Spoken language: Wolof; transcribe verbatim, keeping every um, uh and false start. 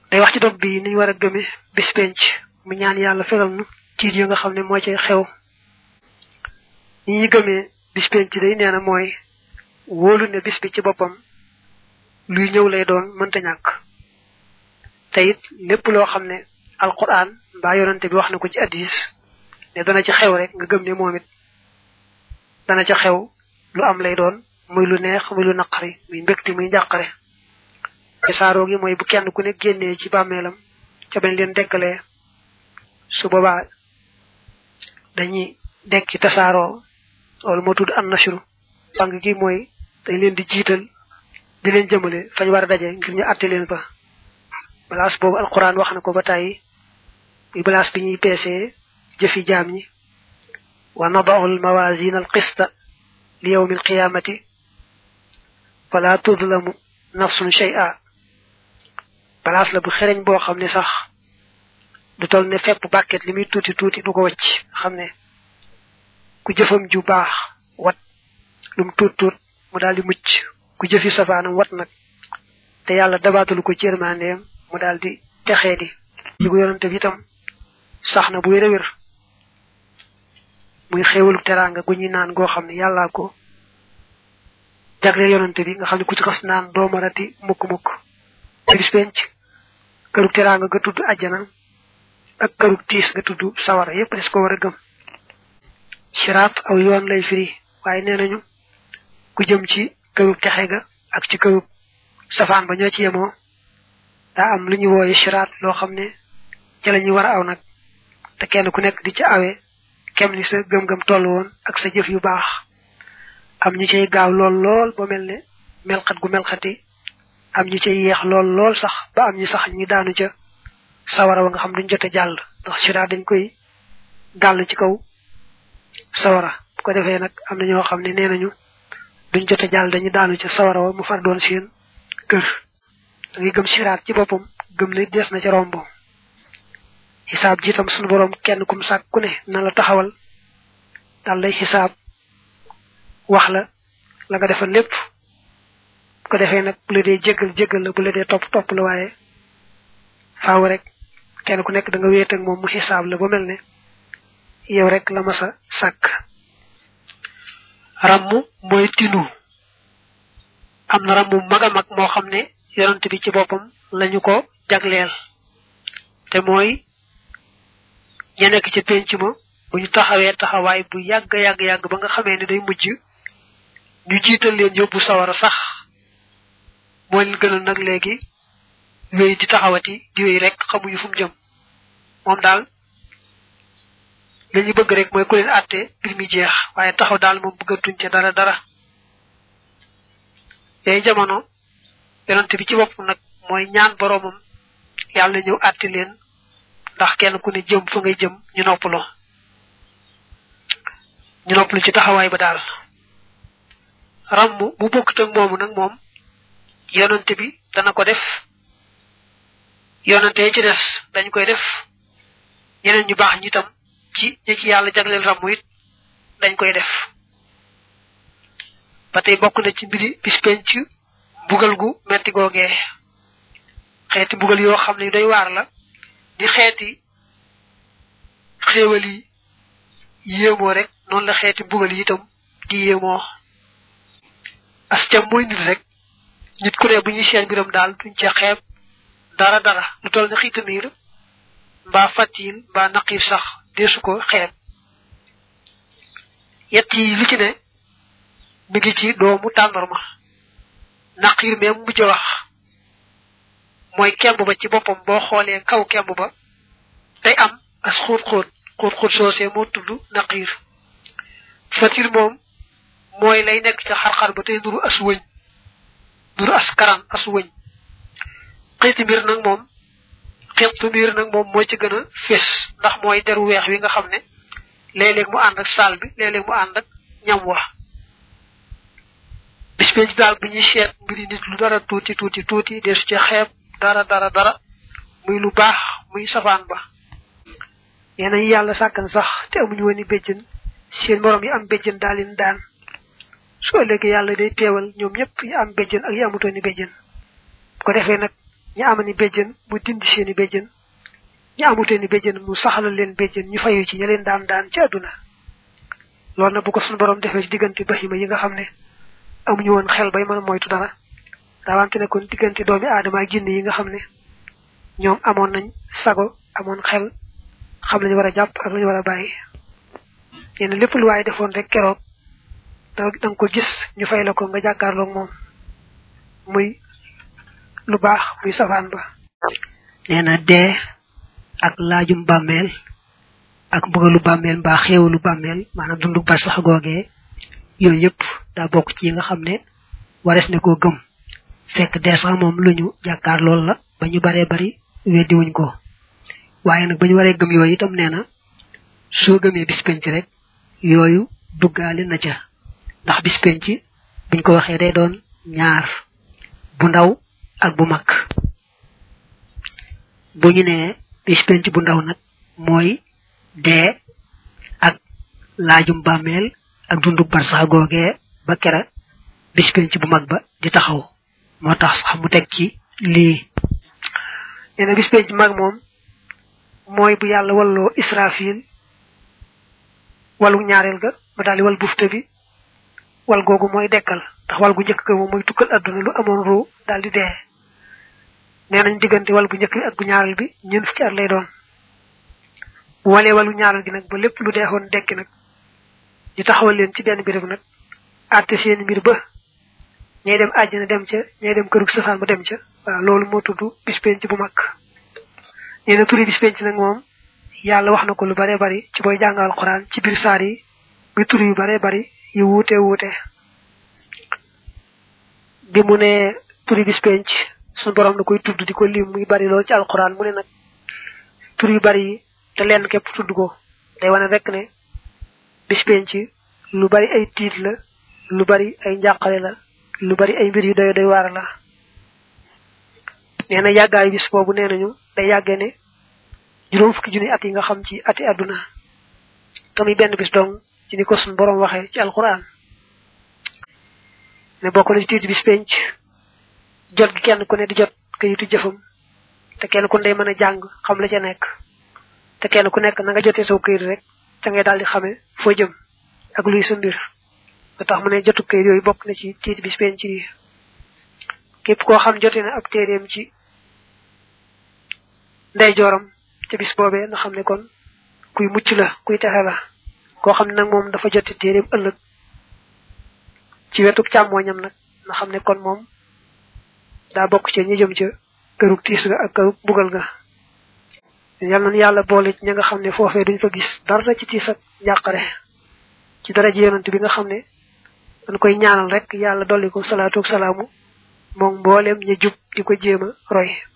day wax ci dog bi ni wara gëmé bis penc mu ñaan yalla fegal nu ci yi nga xamne mo ci xew ñi gëmé bis penc day neena moy wolu ne bis bi ci bopam luy ñew lay doon mënta ñak tayit lepp lo xamne alquran ba yonante bi wax na ko ci hadith ne dana ci xew rek nga gëm ne momit dana ci xew lu am lay doon muy lu neex muy lu naqari muy mbekti muy njàqare ci saaro gi moy bu kenn ku ne génné ci bàmmeelam ca bañ leen dekkalé su boba dañuy dekki tasaaro wala mo tud an nashru bang gi moy dañ leen di jiital di leen jëmele fañ wara dajé ngir ñu atté leen fa balas bobu alquran wax na ko ba tay bi balas bi ñuy pc jëfi jaam ñi wa nada'u almawazin alqista li yawm alqiyamati fala tudlamu nafsun shay'a balas la bu xereñ bo xamne sax du tol ne fepp bakket limi tuti tuti du ko wacc xamne ku jëfam ju baax wat lum tut tut mu daldi mucc ku jëfi safaanam wat nak te yalla dabatul ko ci yermandem mu daldi texedi digu yonante bi tam saxna bu wéré wér muy xewul teranga gu ñi naan go xamni yalla ko jagle yonante bi nga xamni ku ci xass naan do marati mukk mukk bis penc këru teranga ga tuddu aljana ak këru tiis ga tuddu sawara yépp des ko wara gëm sirat aw yoon lay firi waye nenañu ku jëm ci këru texe ga ak ci këru safaan ba ñoo ci yemo da am lu ñu woyé sirat lo xamne ci lañu wara aw nak te kenn ku nekk di ci awé kem ni sa gëm gëm tollu won ak sa jëf yu baax am ñu cey gaaw lool lool bo melne melxat gu melxati am ñu cey yeex lool lool sax ba am ñu sax ñu daanu ca sawara wa nga xam duñ jote jall ndax sira dañ koy gal ci kaw sawara bu ko defé nak am na ñoo xam ne nenañu duñ jote jall dañu daanu ca sawara wa mu far doon seen kër da ngay gëm sirat ci bopam gëm ne des na ci rombo hisab jitam sunu borom kenn kum sak ku ne na la taxawal dal lay hisab wax la la nga defal lepp ko defé nak bu la dé jéggal jéggal la bu la dé top top la wayé faaw rek kenn ku nekk da nga wéet ak mom mu hisab la ba melne yow rek la massa sak ramu moy tinu amna ramu maga mag mo xamné yonent bi ci bopam lañu ko jagleel té moy ña nekk ci penc ma bu ñu taxawee taxawaay bu yàgg yàgg yàgg ba nga xamee ne day mujj ñu jiital leen yóbbu sawara sax moo leen gënal nag léegi wéy di taxawati di wéy rek xamuñu fu mu jëm moom daal lañu bëgg rek mooy ku leen àtte bir mi jeex waaye taxaw daal moom bëggatuñ ca dara dara yay jamono yonante bi ci bopp nag mooy ñaan boroomam yàlla ñëw àtte leen ndax kenn ku ne jëm fa ngay jëm ñu noppalo ñu noppalu ci taxawaay ba daal ramm bu bokk tak moomu nag moom yonante bi dana ko def yonante ci des dañ koy def ñeneen ñu baax ñi tam ci ñi ci yàlla jagleel ramm it dañ koy def ba tey bokk na ci mbiri bis penc bugal gu metti googee xeeti bugal yoo xam ne doy waar la di xeeti xéewal yi yéemoo rek noonu la xeeti bugal yi itam di yéemoo as cam mooy nit rek nit ku ne bu ñu seen biram daal duñ ca xeeb dara dara lu toll ne xiitamiir mbaa fatil mbaa naqiif sax deesu ko xeeb yett yi lu ci ne mi ngi ci doomu tàndarma naqiir même mujj wax mooy kemb ba ci boppam boo xoolee kaw kemb ba day am as xóot xóot xóot xóot soosee moo tudd naqiir fatil moom mooy lay nekk ca xar-xar ba tey nuru as wëñ nuru as karan as wëñ xeeti mbir nag moom xeetu mbir nag moom moo ci gën a fés ndax mooy deru weex wi nga xam ne léeg-léeg mu ànd ak saal bi léeg-léeg mu ànd ak ñam wax bis penc daal bu ñuy seet mbiri nit lu dara tuuti tuuti tuuti desu ci xeeb dara dara dara muy lu baax muy safaan ba yeena yi yàlla sàkkan sax te amuñu woon i béjjën seen morom yi am béjjën daal leen daan su ëllëgee yàlla day teewal ñoom ñëpp yi am béjjën ak yi amutoon i béjjën bu ko defee nag ñi amani bejjen mu dindi seeni bejjen ñi amuteni bejjen mu saxalal leen bejjen ñu fayu ci ña leen daan daan ci aduna loolu na bu ko suñu borom defee ci diggante bahima yi nga xam ne amuñu woon xel bay mën a moytu dara daawante ne kon diggante doomi aadama ak jinne yi nga xam ne ñoom amoon nañ sago amoon xel xam lañu war a jàpp ak lañu war a bàyyi yéen lépp lu waaye defoon rek keroog da nga ko gis ñu fay la ko nga jàkkaarloog moom muy lu baax muy safaan ba nee na dee ak laajum bàmmeel ak mbugalu bàmmeel mbaa xéewalu bàmmeel maanaam dundu bar sax googee yooyu yëpp daa bokk ci yi nga xam ne wares ne koo gëm fekk dee sax moom lu ñu jàkkaar lool la ba ñu baree bari weddi wuñ ko waaye nag ba ñu waree gëm yooyu itam nee na soo gëmee bis penc rek yooyu duggaale na ca ndax bis penc buñ ko waxee day doon ñaar bu ndaw ak bu mag bu ñu nee bis penc bu ndaw nag mooy dee ak laajum bàmmeel ak dundu bar sax googee ba kera bis penc bu mag ba di taxaw moo tax sax mu teg ci lii nee na bis penc mag moom mooy bu yàlla walloo Israfil walu ñaareel ga ba daal di wal bufte bi wal googu mooy dekkal ndax wal gu njëkk ga moom mooy tukkal adduna lu amoon ruu daal di dee nee nañ diggante wal bu njëkk bi ak bu ñaareel bi ñeent fukki at lay doon bu walee walu ñaareel gi nag ba lépp lu deexoon dekki nag di taxawal leen ci benn béréb nag àtte seen mbir ba ñay dem àjjana dem ca ñay dem kërug safaan ba dem ca waaw loolu moo tudd bis penc bu mag nee na turi bis penc nag moom yàlla wax na ko lu bare bari ci booy jàngal alquran ci biir saar yi muy tur yu bare bari yu wuute wuute bi mu ne turi bis penc suñu borom na koy tudd di ko lim muy bari lool ci alquran mu ne nag tur yu bari yi te lenn képp tudd ko day wane rek ne bis penc lu bari ay tiit la lu bari ay njàqale la lu bari ay mbir yu doy doy waar la nee na yàggaayu bis boobu nee nañu day yàggee ne juróom fukki junni at yi nga xam ci ati àdduna tamuy benn bis dong ci ni ko suñu borom waxee ci alquran ne bokk na ci tiit bis penc jot gi kenn ku ne di jot kayitu jëfam te kenn ku ne day mën a jàng xam la ca nekk te kenn ku nekk na nga jotee saw kayit rek ca ngay daal di xamee foo jëm ak luy sa mbir ba tax mu ne jotu kayit yooyu bokk na ci tiit bis penc yi képp koo xam jote na ab téeréem ci ndey jooram ca bis boobee nga xam ne kon kuy mucc la kuy texe la koo xam ne nag moom dafa jote téeréem ëllëg ci wetu càmmooñam nag nga xam ne kon moom daa bokk ci ñi jëm ca kërug tiis ga ak kërug bugal ga yal na yàlla boole ci ña nga xam ne foofee duñ fa gis dara ci tiis ak njàqare ci dara ji yonent bi nga xam ne dañ koy ñaanal rek yàlla dolli ko salaatu ak salaamu moom mboolem ña jub di ko jéem a roy